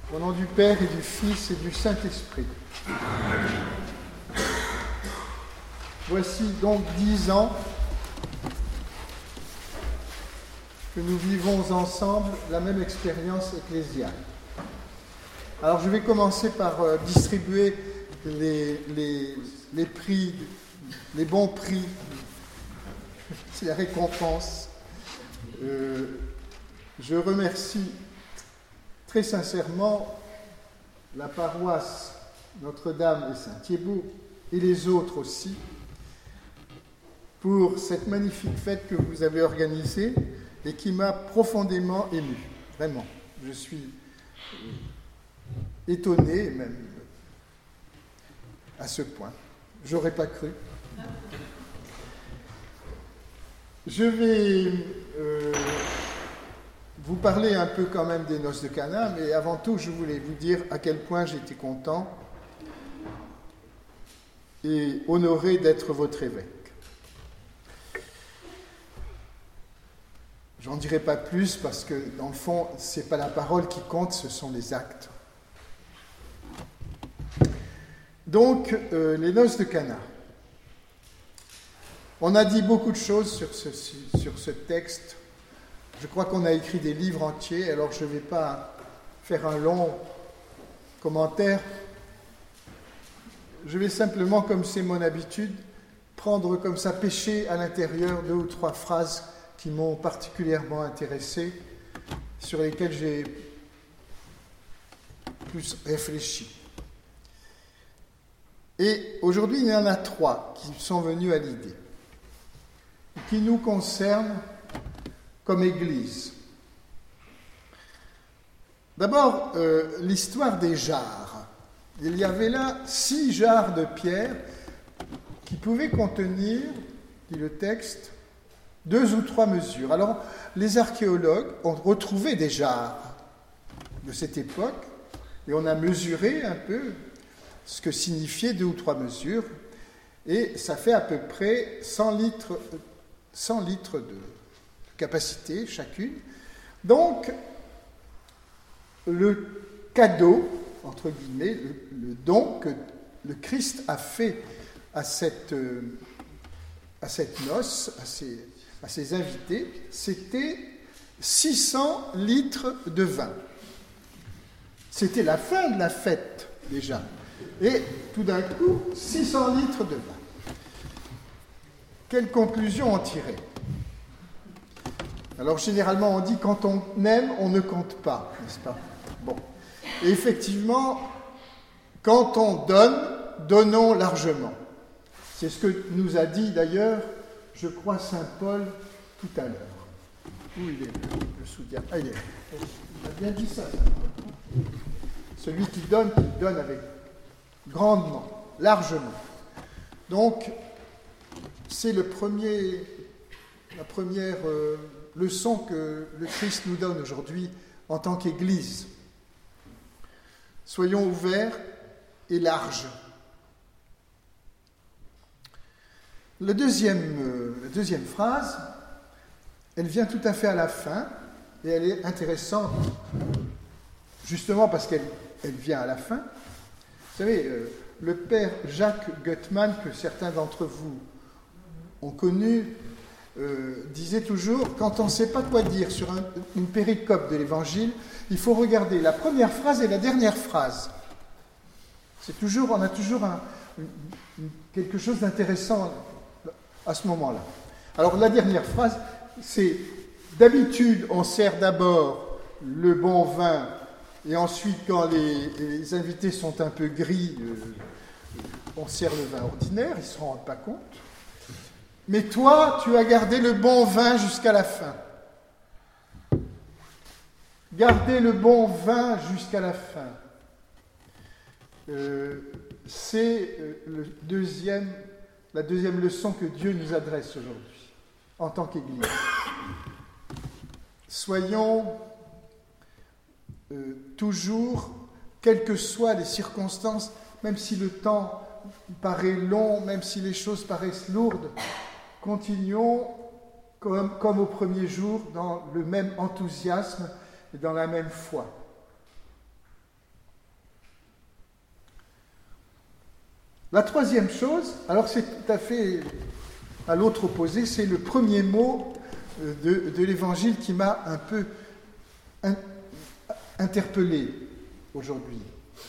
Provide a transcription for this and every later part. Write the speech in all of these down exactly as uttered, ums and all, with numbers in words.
Au nom du Père et du Fils et du Saint-Esprit. Voici donc dix ans que nous vivons ensemble la même expérience ecclésiale. Alors je vais commencer par euh, distribuer les, les, les prix, les bons prix, les récompenses. Euh, je remercie très sincèrement la paroisse Notre-Dame et Saint-Thiébaut et les autres aussi pour cette magnifique fête que vous avez organisée et qui m'a profondément ému. Vraiment, je suis étonné même à ce point. J'aurais pas cru. Je vais euh, vous parler un peu quand même des noces de Cana, mais avant tout, je voulais vous dire à quel point j'étais content et honoré d'être votre évêque. J'en dirai pas plus parce que, dans le fond, ce n'est pas la parole qui compte, ce sont les actes. Donc, euh, les noces de Cana. On a dit beaucoup de choses sur ce, sur ce texte. Je crois qu'on a écrit des livres entiers, alors je ne vais pas faire un long commentaire. Je vais simplement, comme c'est mon habitude, prendre comme ça, pêcher à l'intérieur deux ou trois phrases qui m'ont particulièrement intéressé, sur lesquelles j'ai plus réfléchi. Et aujourd'hui, il y en a trois qui sont venus à l'idée, qui nous concernent comme Église. D'abord, euh, l'histoire des jarres. Il y avait là six jarres de pierre qui pouvaient contenir, dit le texte, deux ou trois mesures. Alors, les archéologues ont retrouvé des jarres de cette époque et on a mesuré un peu ce que signifiaient deux ou trois mesures et ça fait à peu près cent litres, cent litres de capacité chacune. Donc, le cadeau, entre guillemets, le, le don que le Christ a fait à cette, euh, à cette noce, à ses, à ses invités, c'était six cents litres de vin. C'était la fin de la fête, déjà. Et tout d'un coup, six cents litres de vin. Quelle conclusion en tirer ? Alors, généralement, on dit quand on aime, on ne compte pas, n'est-ce pas ? Bon. Et effectivement, quand on donne, donnons largement. C'est ce que nous a dit d'ailleurs, je crois, saint Paul tout à l'heure. Où il est, le, le soutien ? Ah, il est. Il a bien dit ça, saint Paul. Celui qui donne, qui donne avec grandement, largement. Donc, c'est le premier, la première euh, leçon que le Christ nous donne aujourd'hui en tant qu'Église. Soyons ouverts et larges. Le deuxième, euh, la deuxième phrase, elle vient tout à fait à la fin et elle est intéressante justement parce qu'elle elle vient à la fin. Vous savez, euh, le père Jacques Guttmann, que certains d'entre vous ont connu, euh, disait toujours, quand on ne sait pas quoi dire sur un, une péricope de l'Évangile, il faut regarder la première phrase et la dernière phrase. C'est toujours, on a toujours un, une, quelque chose d'intéressant à ce moment-là. Alors la dernière phrase, c'est d'habitude on sert d'abord le bon vin et ensuite quand les, les invités sont un peu gris, euh, on sert le vin ordinaire, ils ne se rendent pas compte. Mais toi, tu as gardé le bon vin jusqu'à la fin. Gardez le bon vin jusqu'à la fin. Euh, c'est euh, le deuxième, la deuxième leçon que Dieu nous adresse aujourd'hui, en tant qu'Église. Soyons euh, toujours, quelles que soient les circonstances, même si le temps paraît long, même si les choses paraissent lourdes, continuons comme, comme au premier jour dans le même enthousiasme et dans la même foi. La troisième chose, alors c'est tout à fait à l'autre opposé, c'est le premier mot de, de l'Évangile qui m'a un peu in, interpellé aujourd'hui.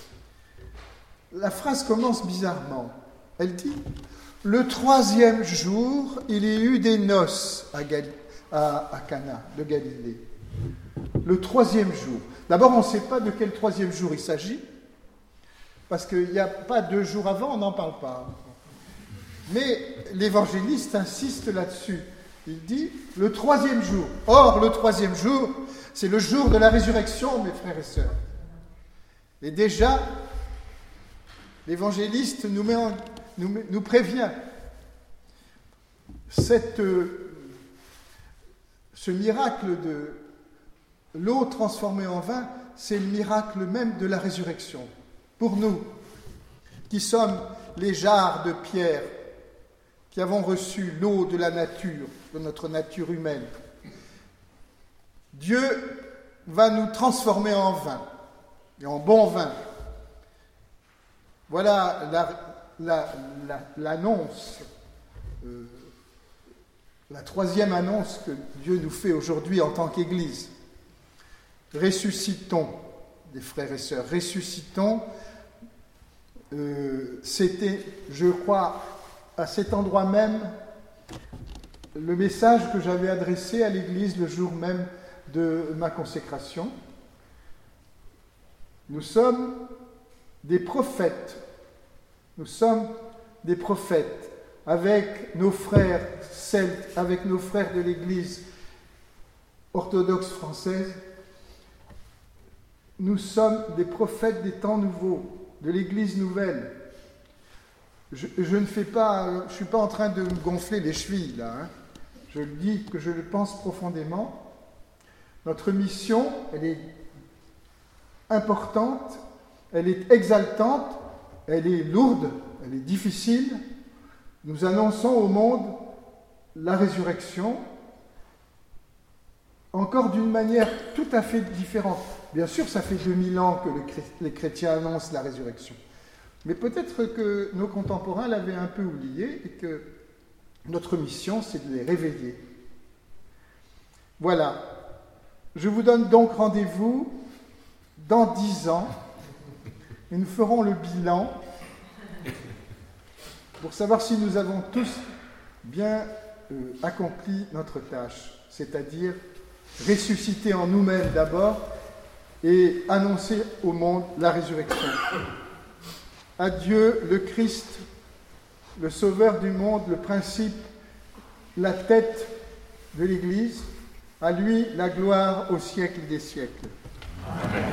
La phrase commence bizarrement. Elle dit « Le troisième jour, il y eut des noces à, Gal- à, à Cana de Galilée. » Le troisième jour. D'abord, on ne sait pas de quel troisième jour il s'agit, parce qu'il n'y a pas deux jours avant, on n'en parle pas. Mais l'évangéliste insiste là-dessus. Il dit le troisième jour. Or, le troisième jour, c'est le jour de la résurrection, mes frères et sœurs. Et déjà, l'évangéliste nous, met en, nous, nous prévient. Cette, euh, ce miracle de l'eau transformée en vin, c'est le miracle même de la résurrection. Pour nous, qui sommes les jarres de pierre, qui avons reçu l'eau de la nature, de notre nature humaine, Dieu va nous transformer en vin, et en bon vin. Voilà la, la, la, l'annonce, euh, la troisième annonce que Dieu nous fait aujourd'hui en tant qu'Église. Ressuscitons, des frères et sœurs, ressuscitons. Euh, c'était, je crois, à cet endroit même, le message que j'avais adressé à l'Église le jour même de ma consécration. Nous sommes des prophètes. Nous sommes des prophètes avec nos frères celtes, avec nos frères de l'Église orthodoxe française. Nous sommes des prophètes des temps nouveaux, de l'Église nouvelle. Je, je ne fais pas, je suis pas en train de me gonfler les chevilles là. Hein. Je le dis que je le pense profondément. Notre mission, elle est importante, elle est exaltante, elle est lourde, elle est difficile. Nous annonçons au monde la résurrection, encore d'une manière tout à fait différente. Bien sûr, ça fait deux mille ans que les chrétiens annoncent la résurrection. Mais peut-être que nos contemporains l'avaient un peu oublié et que notre mission, c'est de les réveiller. Voilà. Je vous donne donc rendez-vous dans dix ans et nous ferons le bilan pour savoir si nous avons tous bien euh, accompli notre tâche, c'est-à-dire ressusciter en nous-mêmes d'abord et annoncer au monde la résurrection. À Dieu, le Christ, le Sauveur du monde, le principe, la tête de l'Église, à lui la gloire au siècle des siècles. Amen.